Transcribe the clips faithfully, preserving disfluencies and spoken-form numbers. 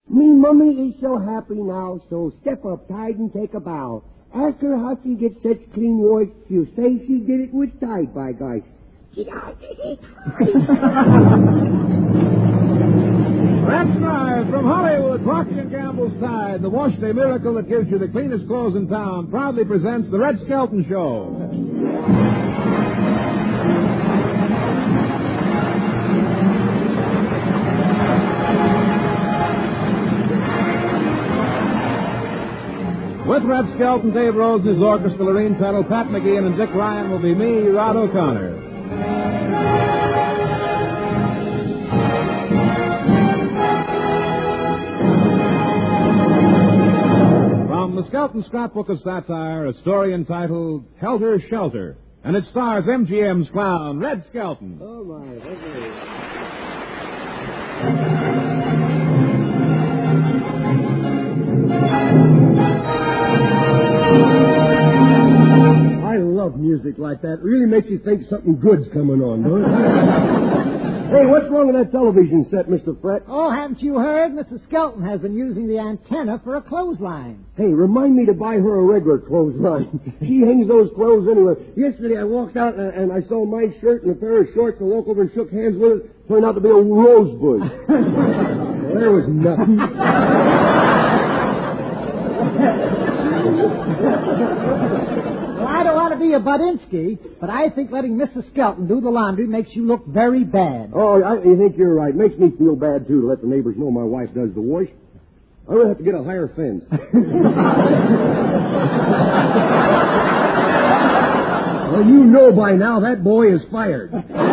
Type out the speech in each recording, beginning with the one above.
Me mummy is so happy now, so step up tight and take a bow. Ask her how she gets such clean wash. She'll say she did it with tide, by gosh. That's right. From Hollywood, Procter and Gamble's Tide, the wash day miracle that gives you the cleanest clothes in town, proudly presents the Red Skelton Show. With Red Skelton, Dave Rose and his orchestra, Lorene Tuttle, Pat McGeehan, and Dick Ryan will be me, Rod O'Connor. From the Skelton Scrapbook of Satire, a story entitled Helter Shelter, and it stars M G M's clown, Red Skelton. Oh, my. Okay. I love music like that. It really makes you think something good's coming on, don't it? Hey, what's wrong with that television set, Mister Fret? Oh, haven't you heard? Missus Skelton has been using the antenna for a clothesline. Hey, remind me to buy her a regular clothesline. She hangs those clothes anywhere. Yesterday I walked out and, and I saw my shirt and a pair of shorts and walked over and shook hands with it. Turned out to be a rosebud. Well, there was nothing. Well, I don't want to be a Budinsky, but I think letting Missus Skelton do the laundry makes you look very bad. Oh, I, I think you're right. Makes me feel bad, too, to let the neighbors know my wife does the wash. I'm going to have to get a higher fence. Well, you know by now that boy is fired.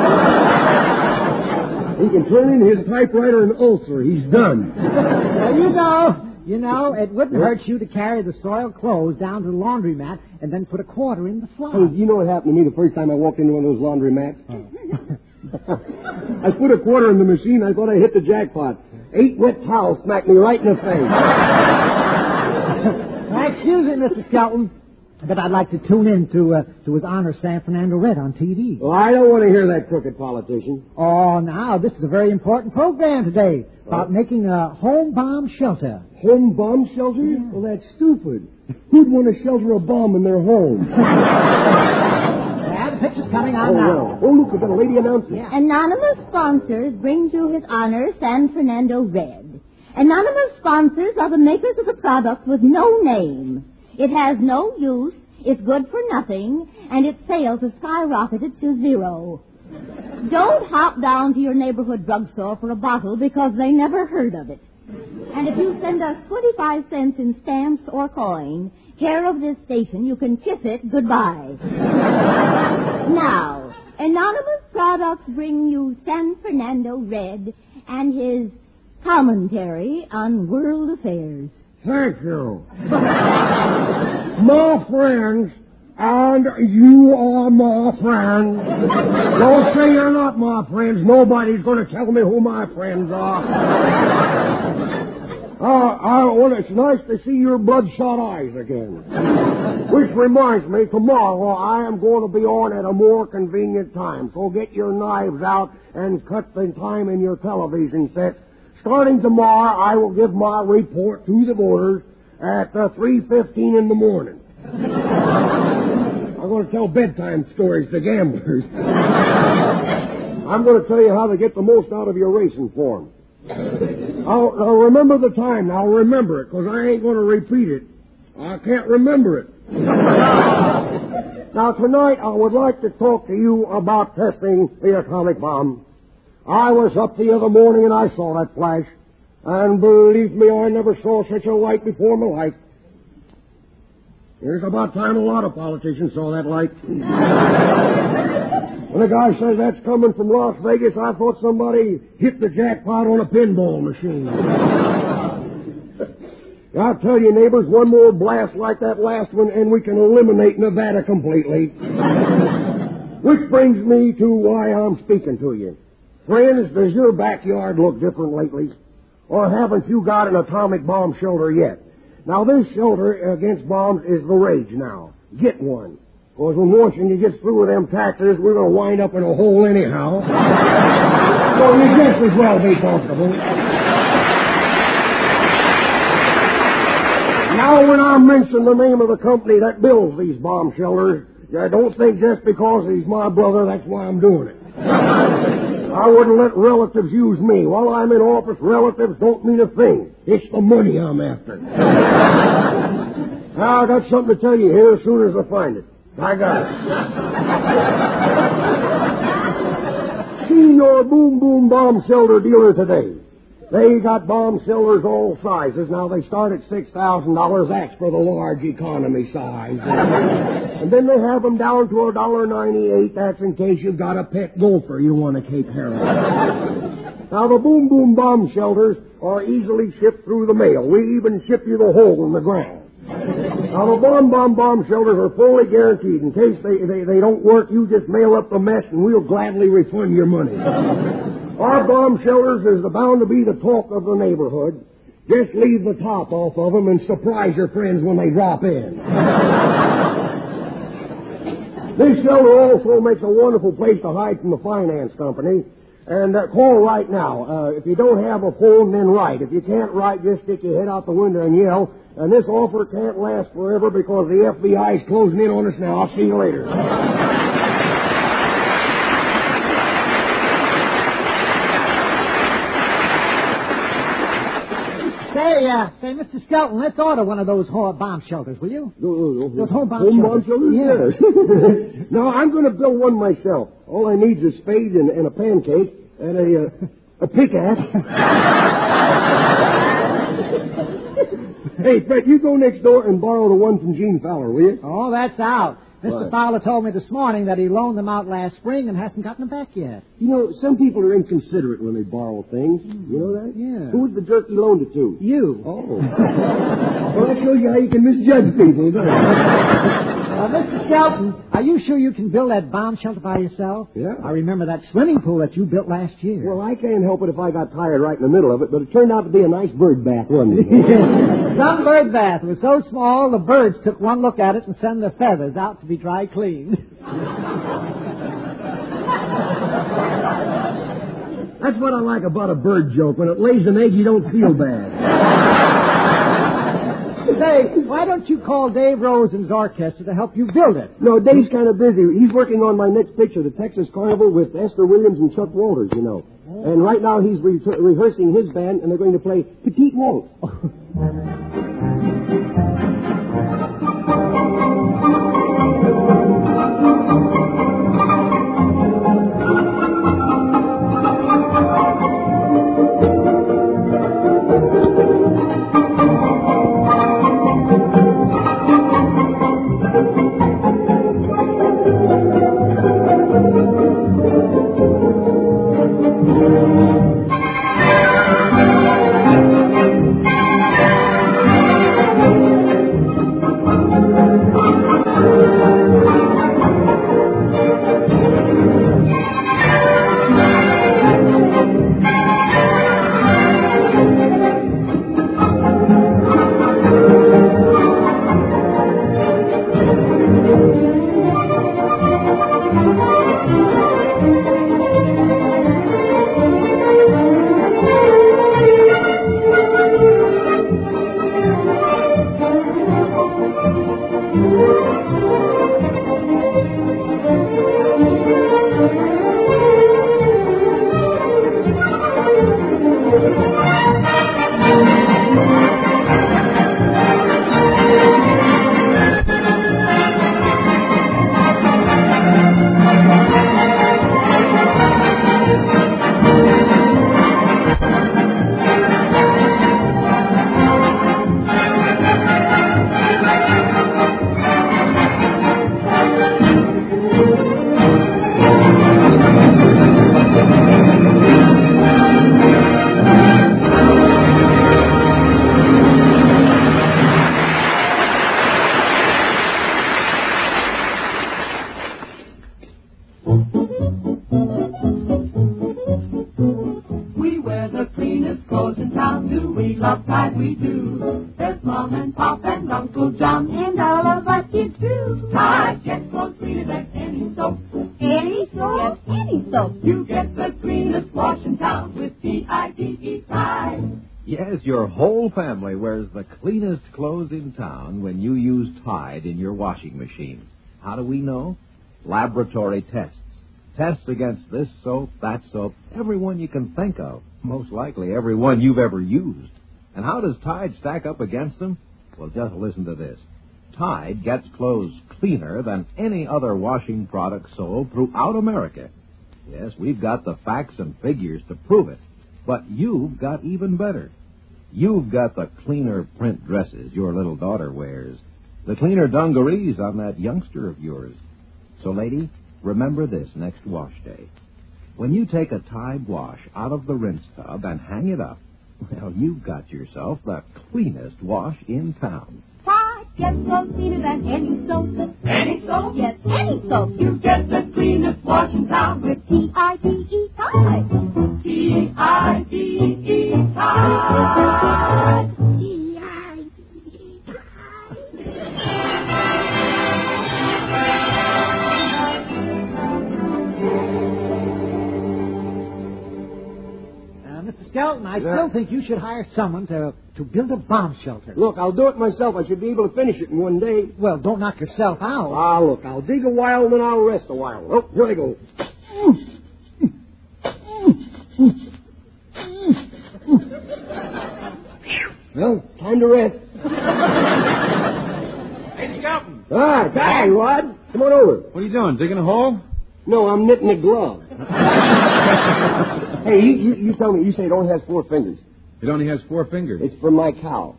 He can turn in his typewriter an ulcer. He's done. Well, you know... You know, it wouldn't hurt you to carry the soiled clothes down to the laundromat and then put a quarter in the slot. Hey, you know what happened to me the first time I walked into one of those laundromats? Oh. I put a quarter in the machine. I thought I hit the jackpot. Eight wet towels smacked me right in the face. Now, excuse me, Mister Skelton, but I'd like to tune in to, uh, to His Honor San Fernando Red on T V. Well, I don't want to hear that crooked politician. Oh, now, this is a very important program today about making a home bomb shelter. Home bomb shelters? Yeah. Well, that's stupid. Who'd want to shelter a bomb in their home? Yeah, the picture's coming on oh, now. Well. Oh, look, we've got a lady announcing. Yeah. Anonymous sponsors bring to His Honor San Fernando Red. Anonymous sponsors are the makers of a product with no name. It has no use, it's good for nothing, and its sales have skyrocketed to zero. Don't hop down to your neighborhood drugstore for a bottle because they never heard of it. And if you send us twenty-five cents in stamps or coin, care of this station, you can kiss it goodbye. Now, Anonymous products bring you San Fernando Red and his commentary on world affairs. Thank you. My friends, and you are my friends. Don't say you're not my friends. Nobody's going to tell me who my friends are. Uh, I, well, it's nice to see your bloodshot eyes again. Which reminds me, tomorrow I am going to be on at a more convenient time. So get your knives out and cut the time in your television set. Starting tomorrow, I will give my report to the voters at uh, three fifteen in the morning. I'm going to tell bedtime stories to gamblers. I'm going to tell you how to get the most out of your racing form. Now, now remember the time. Now remember it, because I ain't going to repeat it. I can't remember it. Now tonight I would like to talk to you about testing the atomic bomb. I was up the other morning and I saw that flash. And believe me, I never saw such a light before in my life. It's about time a lot of politicians saw that light. When a guy says that's coming from Las Vegas, I thought somebody hit the jackpot on a pinball machine. I'll tell you, neighbors, one more blast like that last one and we can eliminate Nevada completely. Which brings me to why I'm speaking to you. Friends, does your backyard look different lately? Or haven't you got an atomic bomb shelter yet? Now, this shelter against bombs is the rage now. Get one. Because when Washington gets through with them taxes, we're going to wind up in a hole anyhow. So you just as well be comfortable. Now, when I mention the name of the company that builds these bomb shelters, I don't think just because he's my brother, that's why I'm doing it. I wouldn't let relatives use me. While I'm in office, relatives don't mean a thing. It's the money I'm after. Now, I got something to tell you here as soon as I find it. I got it. Seen your boom boom bomb shelter dealer today. They got bomb shelters all sizes. Now, they start at six thousand dollars. That's for the large economy size. And then they have them down to one dollar ninety-eight. That's in case you've got a pet gopher you want to Cape Harold. Now, the boom boom bomb shelters are easily shipped through the mail. We even ship you the hole in the ground. Now, the bomb bomb bomb shelters are fully guaranteed. In case they, they, they don't work, you just mail up the mess and we'll gladly refund your money. Our bomb shelters is bound to be the talk of the neighborhood. Just leave the top off of them and surprise your friends when they drop in. This shelter also makes a wonderful place to hide from the finance company. And uh, call right now. Uh, if you don't have a phone, then write. If you can't write, just stick your head out the window and yell. And this offer can't last forever because the F B I is closing in on us now. I'll see you later. Say, uh, say, Mister Skelton, let's order one of those home bomb shelters, will you? Uh, Those home bomb home shelters. bomb shelters? Yeah. Yes. No, I'm going to build one myself. All I need is a spade and, and a pancake and a, uh, a pickaxe. Hey, Fred, you go next door and borrow the one from Gene Fowler, will you? Oh, that's out. Mister What? Fowler told me this morning that he loaned them out last spring and hasn't gotten them back yet. You know, some people are inconsiderate when they borrow things. You know that? Yeah. Who's the jerk you loaned it to? You. Oh. Well, that shows you how you can misjudge people, doesn't it? Uh, Mister Skelton, are you sure you can build that bomb shelter by yourself? Yeah. I remember that swimming pool that you built last year. Well, I can't help it if I got tired right in the middle of it, but it turned out to be a nice bird bath, wasn't it? Some bird bath was so small the birds took one look at it and sent their feathers out to be dry cleaned. That's what I like about a bird joke. When it lays an egg, you don't feel bad. Say, why don't you call Dave Rosen's orchestra to help you build it? No, Dave's kind of busy. He's working on my next picture, the Texas Carnival, with Esther Williams and Chuck Walters, you know. Oh. And right now he's re- rehearsing his band, and they're going to play Petite Waltz. Yes, your whole family wears the cleanest clothes in town when you use Tide in your washing machine. How do we know? Laboratory tests. Tests against this soap, that soap, every one you can think of. Most likely every one you've ever used. And how does Tide stack up against them? Well, just listen to this. Tide gets clothes cleaner than any other washing product sold throughout America. Yes, we've got the facts and figures to prove it. But you've got even better. You've got the cleaner print dresses your little daughter wears. The cleaner dungarees on that youngster of yours. So, lady, remember this next wash day. When you take a Tide wash out of the rinse tub and hang it up, well, you've got yourself the cleanest wash in town. Tide gets so cleaner than any soap. Any soap? Yes, any soap. You get the cleanest wash in town with T I D E, Tide. T I D E, Tide. T I D E, Mister Skelton, I Yeah. still think you should hire someone to, to build a bomb shelter. Look, I'll do it myself. I should be able to finish it in one day. Well, don't knock yourself out. Ah, look, I'll dig a while and then I'll rest a while. Oh, here I go. Well, time to rest. Hey, Skelton! Ah, hi, Rod. Come on over. What are you doing, digging a hole? No, I'm knitting a glove. Hey, you, you, you tell me, you say it only has four fingers. It only has four fingers. It's from my cow.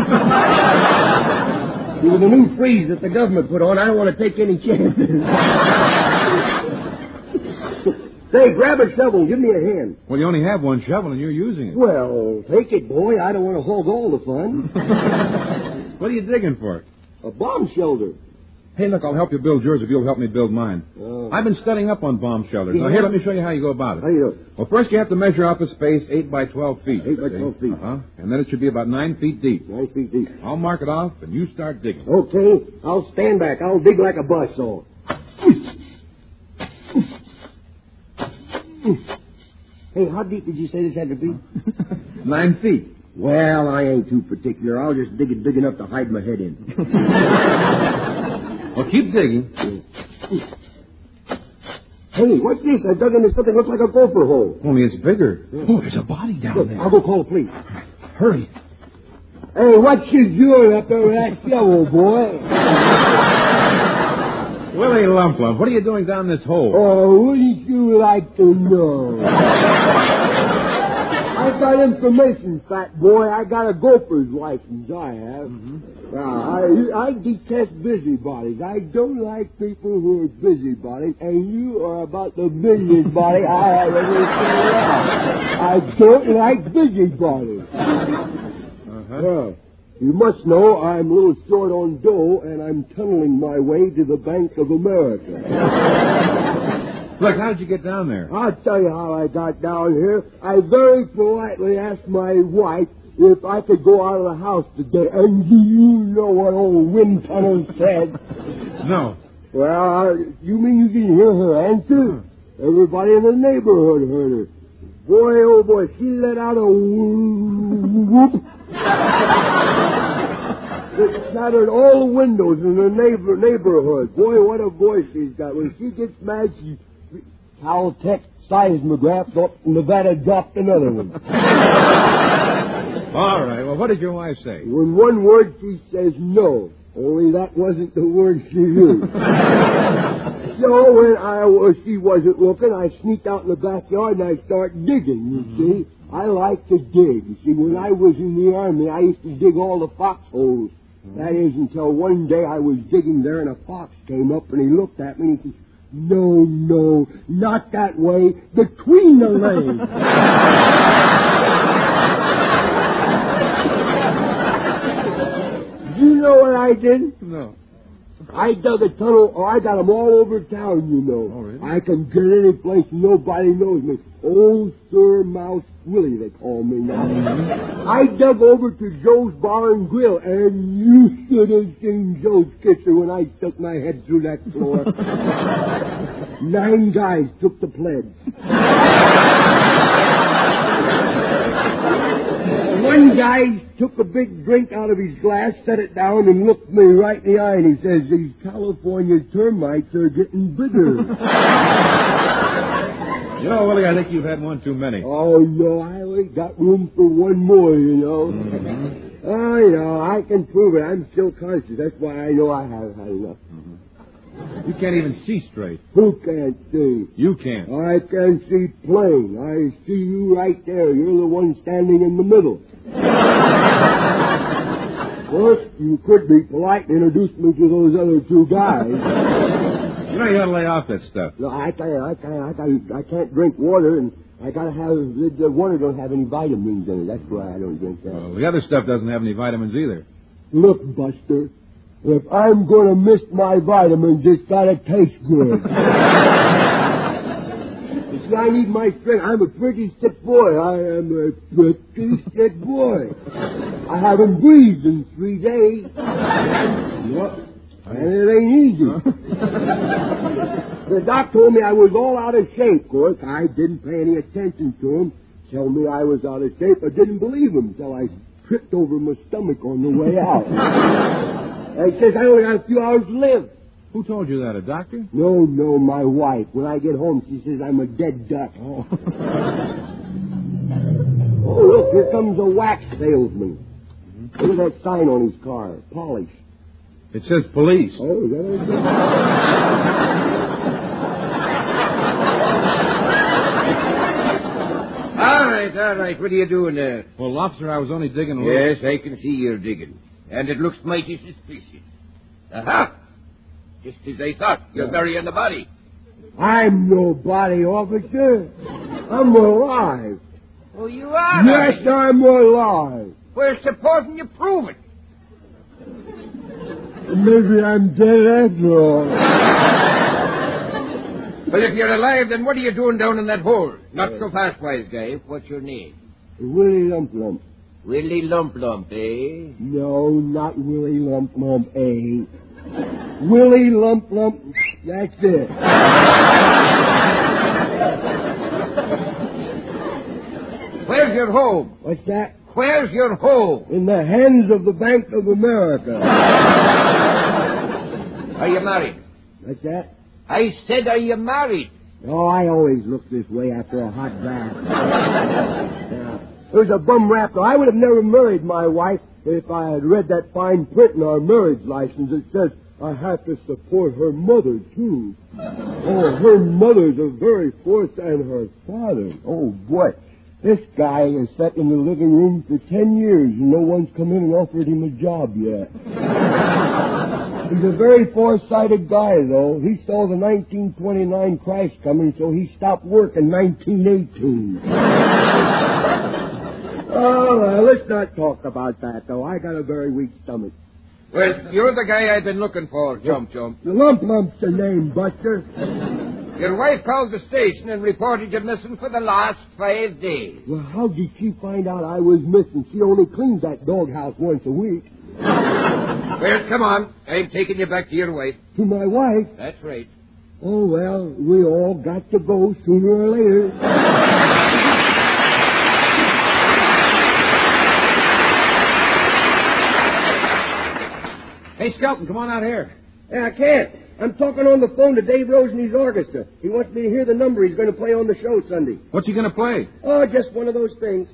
See, with the new freeze that the government put on, I don't want to take any chances. Say, grab a shovel and give me a hand. Well, you only have one shovel and you're using it. Well, take it, boy. I don't want to hog all the fun. What are you digging for? A bomb shelter. Hey, look, I'll help you build yours if you'll help me build mine. Oh. I've been studying up on bomb shelters. Now, Yeah. here, let me show you how you go about it. How you doing? Well, first you have to measure out the space eight by twelve feet. Eight by see? twelve feet. Uh-huh. And then it should be about nine feet deep. Nine feet deep. I'll mark it off, and you start digging. Okay, I'll stand back. I'll dig like a buzzsaw. Hey, how deep did you say this had to be? Nine feet. Well, I ain't too particular. I'll just dig it big enough to hide my head in. Well, keep digging. Hey, what's this? I dug into something that looks like a gopher hole. Only it's bigger. Oh, there's a body down Look, there. I'll go call the police. Hurry. Hey, what you doing up there with that shovel, boy? Willie Lump Lump, what are you doing down this hole? Oh, wouldn't you like to know? I got information, fat boy. I got a gopher's license, I have. Mm-hmm. Now, I, I detest busybodies. I don't like people who are busybodies, and you are about the busiest body I have ever seen. I don't like busybodies. Uh-huh. Yeah. You must know I'm a little short on dough, and I'm tunneling my way to the Bank of America. Look, how did you get down there? I'll tell you how I got down here. I very politely asked my wife if I could go out of the house today. And do you know what old wind tunnel said? No. Well, uh, you mean you can hear her answer? Everybody in the neighborhood heard her. Boy, oh boy, she let out a whoop. It shattered all the windows in the neighbor neighborhood. Boy, what a voice she's got. When she gets mad, she... Caltech seismograph up Nevada dropped another one. All right, well, what did your wife say? When one word, she says no. Only that wasn't the word she used. So when I was, she wasn't looking, I sneaked out in the backyard and I start digging, you mm-hmm. see. I like to dig. You see, when I was in the Army, I used to dig all the foxholes. Mm-hmm. That is until one day I was digging there and a fox came up and he looked at me and he said, no, no, not that way, between the legs. You know what I did? No. I dug a tunnel, or I got them all over town, you know. Oh, really? I can get any place, nobody knows me. Old Sir Mouse Willie, they call me now. I dug over to Joe's Bar and Grill, and you should have seen Joe's kitchen when I stuck my head through that floor. Nine guys took the pledge. And One guy took a big drink out of his glass, set it down, and looked me right in the eye, and he says, these California termites are getting bigger. You know, Willie, I think you've had one too many. Oh, no, I only got room for one more, you know. Mm-hmm. Oh, you know, I can prove it. I'm still conscious. That's why I know I have had enough. Mm-hmm. You can't even see straight. Who can't see? You can't. I can see plain. I see you right there. You're the one standing in the middle. First, you could be polite and introduce me to those other two guys. You know, you ought to lay off that stuff. No, I can't. I can't. I can't, I can't drink water, and I gotta have the, the water. Don't have any vitamins in it. That's why I don't drink that. Well, the other stuff doesn't have any vitamins either. Look, Buster, if I'm gonna miss my vitamins, it's gotta taste good. You see, I need my strength. I'm a pretty sick boy. I am a pretty sick boy. I haven't breathed in three days. Yep. And it ain't easy. The doc told me I was all out of shape. Of course, I didn't pay any attention to him. Tell me I was out of shape. I didn't believe him till I tripped over my stomach on the way out. And he says I only got a few hours to live. Who told you that, a doctor? No, no, my wife. When I get home, she says I'm a dead duck. Oh. Oh, look, here comes a wax salesman. Mm-hmm. Look at that sign on his car. Polish. It says police. Oh, is that what it says? All right, all right. What are you doing there? Well, Lobster, I was only digging a little. Yes, I can see you're digging. And it looks mighty suspicious. Aha! Just as I thought. You're burying the body. I'm no body officer. I'm alive. Oh, you are? Yes, I'm alive. Well, supposing you prove it. Maybe I'm dead after all. Well, if you're alive, then what are you doing down in that hole? Not so fast, wise guy. What's your name? Willie Lump Lump. Willie Lump Lump, eh? No, not Willie Lump Lump, eh? Willie Lump Lump, that's it. Where's your home? What's that? Where's your home? In the hands of the Bank of America. Are you married? What's that? I said, are you married? Oh, I always look this way after a hot bath. Yeah. It was a bum rap, though. I would have never married my wife if I had read that fine print in our marriage license that says I have to support her mother, too. Oh, her mother's a very force, and her father. Oh, boy. This guy has sat in the living room for ten years, and no one's come in and offered him a job yet. He's a very foresighted guy, though. He saw the nineteen twenty-nine crash coming, so he stopped work in nineteen eighteen. Oh, well, let's not talk about that, though. I got a very weak stomach. Well, you're the guy I've been looking for, Chump Chump. The Lump Lump's the name, Buster. Your wife called the station and reported you missing for the last five days. Well, how did she find out I was missing? She only cleans that doghouse once a week. Well, come on. I'm taking you back to your wife. To my wife? That's right. Oh, well, we all got to go sooner or later. Hey, Skelton, come on out here. Yeah, I can't. I'm talking on the phone to Dave Rose and his orchestra. He wants me to hear the number he's going to play on the show Sunday. What's he going to play? Oh, just one of those things.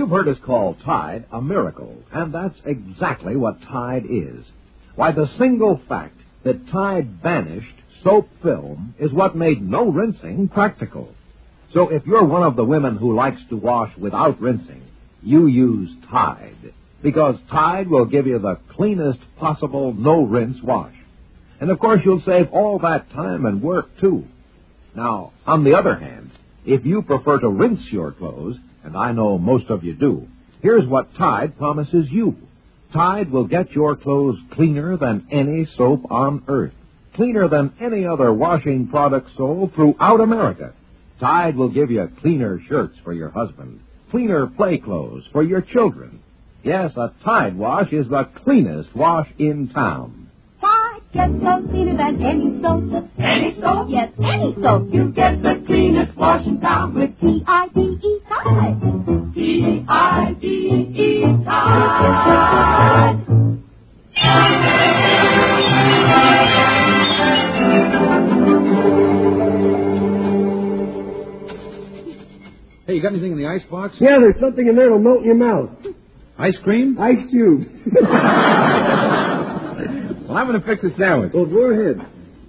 You've heard us call Tide a miracle, and that's exactly what Tide is. Why, the single fact that Tide banished soap film is what made no rinsing practical. So if you're one of the women who likes to wash without rinsing, you use Tide, because Tide will give you the cleanest possible no-rinse wash. And of course you'll save all that time and work, too. Now, on the other hand, if you prefer to rinse your clothes, and I know most of you do, here's what Tide promises you. Tide will get your clothes cleaner than any soap on earth, cleaner than any other washing product sold throughout America. Tide will give you cleaner shirts for your husband, cleaner play clothes for your children. Yes, a Tide wash is the cleanest wash in town. Tide gets so cleaner than any soap. Any soap? Yes, any soap. You get the cleanest wash in town with T I D E Tide. T I D E Tide. Hey, you got anything in the icebox? Yeah, there's something in there that'll melt in your mouth. Ice cream? Ice cubes. Well, I'm going to fix a sandwich. Well, go ahead.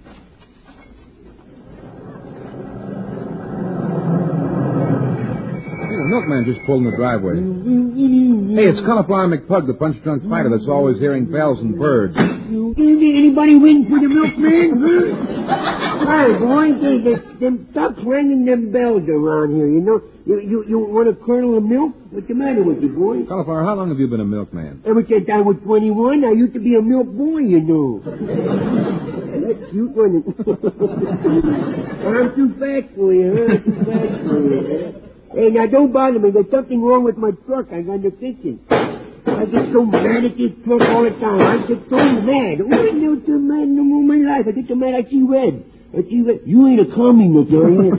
Hey, the milkman just pulled in the driveway. Hey, it's Cauliflower McPug, the punch-drunk fighter that's always hearing bells and birds. Anybody waiting for the milkman? Hi, boys. They, they, they, stop ringing them bells around here, you know. You, you, you want a kernel of milk? What's the matter with you, boy? Cauliflower, how long have you been a milkman? Ever since I was twenty-one, I used to be a milk boy, you know. That's cute, wasn't it? I'm too fat for you, huh? Too fat for you. Hey, now don't bother me. There's something wrong with my truck. I got to fix it. I get so mad at this truck all the time. I get so mad. Oh, I never so mad no more in my life. I get so mad I see red. I see red. You ain't a commie, are you?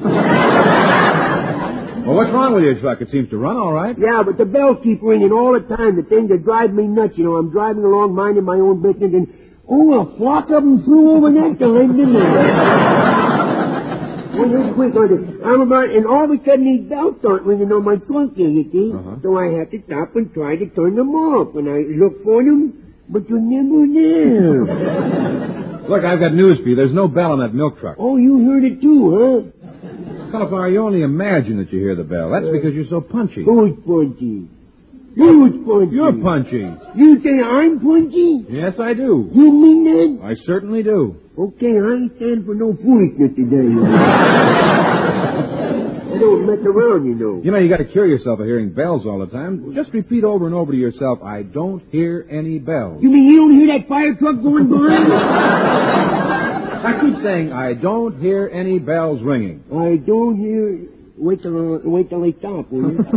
Well, what's wrong with your truck? It seems to run all right. Yeah, but the bells keep ringing all the time. The thing that drives me nuts. You know, I'm driving along minding my own business and, oh, a flock of them flew over that time, didn't they? Well, you're quick on it. I'm about, and all of a sudden these bells start ringing on my trunk here, you see. Uh-huh. So I have to stop and try to turn them off. And I look for them, but you're never there. Look, I've got news for you. There's no bell on that milk truck. Oh, you heard it too, huh? Cauliflower, you only imagine that you hear the bell. That's because you're so punchy. Who's punchy? Who's punchy? You're punchy. You say I'm punchy? Yes, I do. You mean that? I certainly do. Okay, I ain't stand for no foolishness today. You know. I don't mess around, you know. You know, you got to cure yourself of hearing bells all the time. Just repeat over and over to yourself, I don't hear any bells. You mean you don't hear that fire truck going by? I keep saying, I don't hear any bells ringing. I don't hear... Wait till, uh, wait till they stop, will you?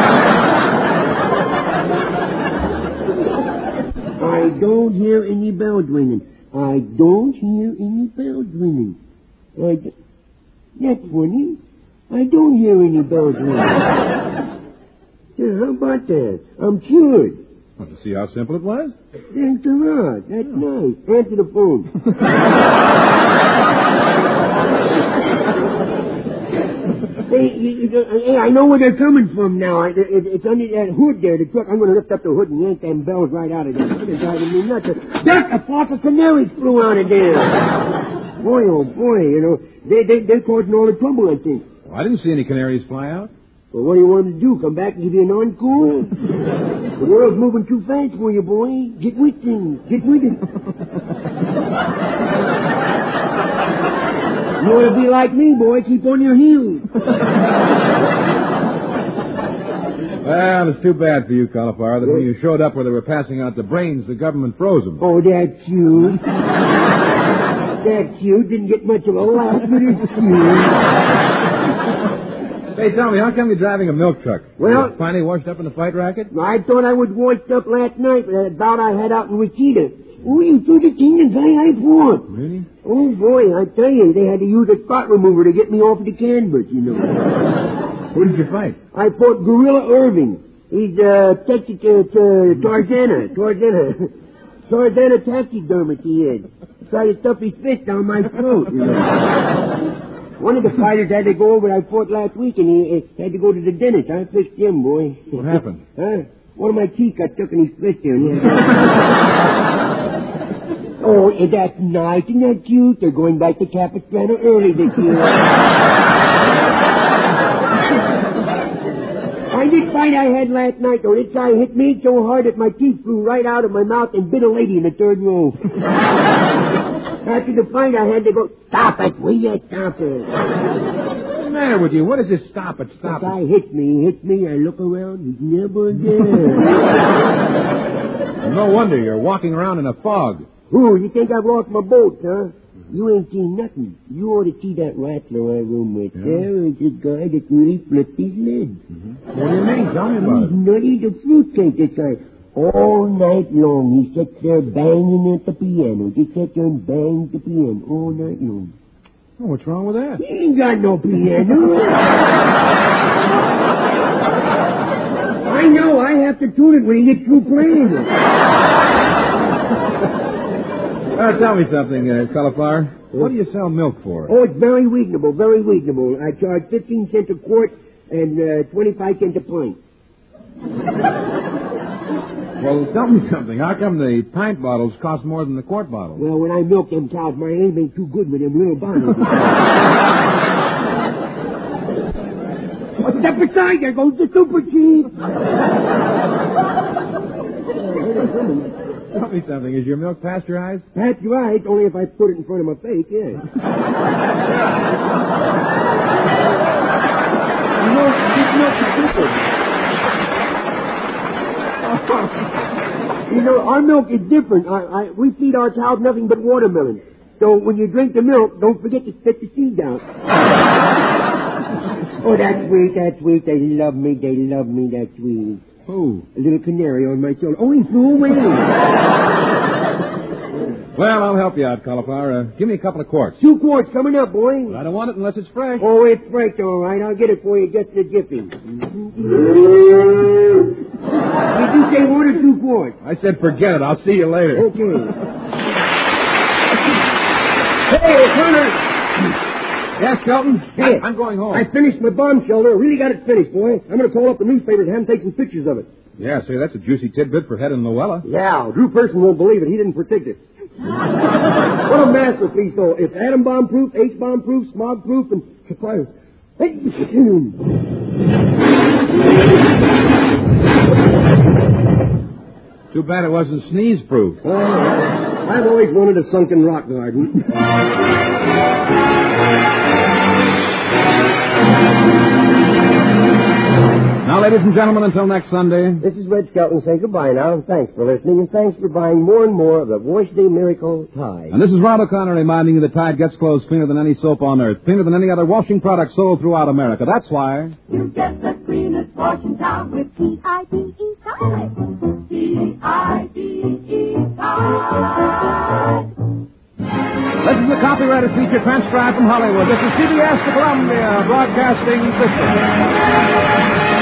I don't hear any bells ringing. I don't hear any bells ringing. I d- That's funny. I don't hear any bells ringing. Yeah, how about that? I'm cured. Want to see how simple it was? Thanks a lot. That's nice. Answer the phone. Hey, you, you, hey, I know where they're coming from now. I, it, it's under that hood there, the truck. I'm going to lift up the hood and yank them bells right out of there. They're driving me nuts. That's a flock of canaries flew out of there. Boy, oh boy, you know, they, they, they're causing all the trouble, I think. Well, I didn't see any canaries fly out. Well, what do you want them to do? Come back and give you an encore? The world's moving too fast for you, boy. Get with things. Get with it. You want to be like me, boy. Keep on your heels. Well, it's too bad for you, Cauliflower, that when you showed up where they were passing out the brains, the government froze them. Oh, that's cute. That's cute. Didn't get much of a laugh, but it's cute. Hey, tell me, how come you're driving a milk truck? Well... You finally washed up in the fight racket? I thought I was washed up last night, but that bout I had out in Wichita. Oh, you threw the thing and I fought. Really? Oh, boy, I tell you, they had to use a spot remover to get me off the canvas, you know. Who did you fight? I fought Gorilla Irving. He's, uh, Texas, uh, uh, Tarzana, Tarzana. Tarzana taxidermist he is. Tried to stuff his fist down my throat, you know. One of the fighters had to go over I fought last week, and he uh, had to go to the dentist. I fixed him, boy. What happened? Huh? One of my teeth got took and he split him. Oh, is that nice? Isn't that cute? They're going back to Capistrano early this year. I did fight I had last night, though. This guy hit me so hard that my teeth flew right out of my mouth and bit a lady in the third row. After the fight, I had to go, stop it, will you? Stop it. What's the matter with you? What is this stop it, stop the it? guy hits me, hits me, I look around, he's never there. No wonder you're walking around in a fog. Who, you think I've lost my boat, huh? You ain't seen nothing. You ought to see that rattler I room with. Yeah. There is a guy that really flipped his lid. Mm-hmm. What do you mean? Tell me about He's it. nutty the fruitcake, this guy. All night long, he sits there banging at the piano. Just sits there and bangs the piano all night long. Oh, what's wrong with that? He ain't got no piano. I know, I have to tune it when he gets through playing it. Uh, tell me something, uh, cauliflower. What do you sell milk for? Oh, it's very reasonable, very reasonable. I charge fifteen cents a quart and uh, twenty-five cents a pint. Well, tell me something. How come the pint bottles cost more than the quart bottles? Well, when I milk them cows, my aim ain't too good with them little bottles. Oh, step aside, there goes the super chief. Tell me something. Is your milk pasteurized? That's right, only if I put it in front of my face, yes. You know, this milk is different. You know, our milk is different. I, I, we feed our cows nothing but watermelon. So when you drink the milk, don't forget to spit the seeds out. Oh, that's sweet, that's sweet. They love me, they love me, that's sweet. Who? A little canary on my shoulder. Oh, he flew away. Well, I'll help you out, cauliflower. Uh, give me a couple of quarts. Two quarts coming up, boy. But I don't want it unless it's fresh. Oh, it's fresh, all right. I'll get it for you just in a jiffy. Did you say one or two quarts? I said forget it. I'll see you later. Okay. Hey, Turner. Yes, Shelton? Hey, I'm going home. I finished my bombshell there. Really got it finished, boy. I'm going to call up the newspapers and have them take some pictures of it. Yeah, say, that's a juicy tidbit for Head and Luella. Yeah, Drew Person won't believe it. He didn't predict it. What a masterpiece, though. It's atom bomb proof, H bomb proof, smog proof, and surprise. Hey, too bad it wasn't sneeze proof. uh, I've always wanted a sunken rock garden. Now, ladies and gentlemen, until next Sunday. This is Red Skelton saying goodbye now, and thanks for listening, and thanks for buying more and more of the Wash Day Miracle Tide. And this is Ron O'Connor reminding you that Tide gets clothes cleaner than any soap on earth, cleaner than any other washing product sold throughout America. That's why. You get the cleanest washing towel with T I D E Tide. T I D E Tide. This is a copyrighted feature transcribed from Hollywood. This is C B S, the Columbia Broadcasting System.